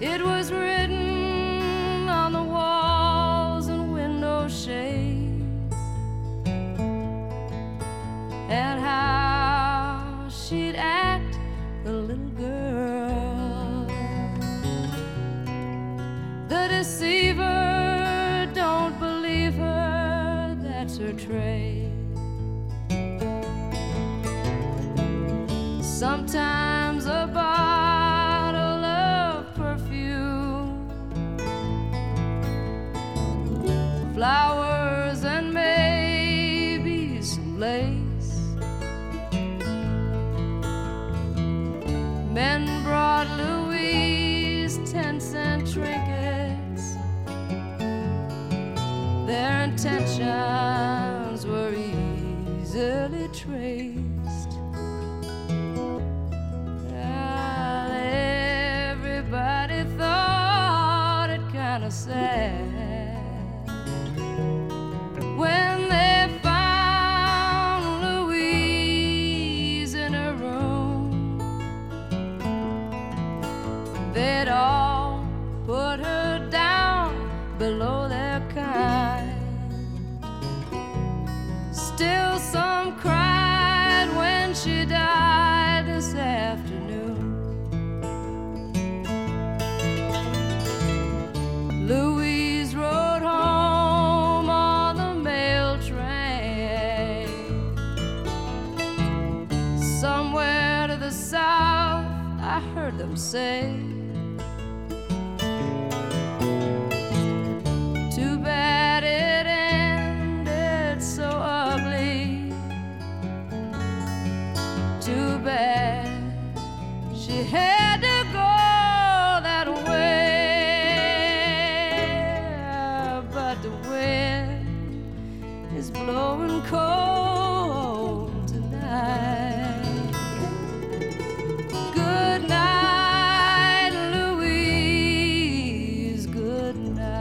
It was written on the walls and window shades, and how she'd act the little girl. The deceiver, don't believe her, that's her trade. Sometimes a bottle of perfume, flowers and maybe some lace. Men brought Louise 10-cent trinkets. Their intentions were easily traced. Everybody thought it kind of sad when they found Louise in her room. They'd all put her down below their kind. Still some cried when she died this afternoon. Louise rode home on the mail train, somewhere to the south, I heard them say. Too bad it ended so ugly. Too bad she had to go that way. Is blowing cold tonight. Good night, Louise, good night.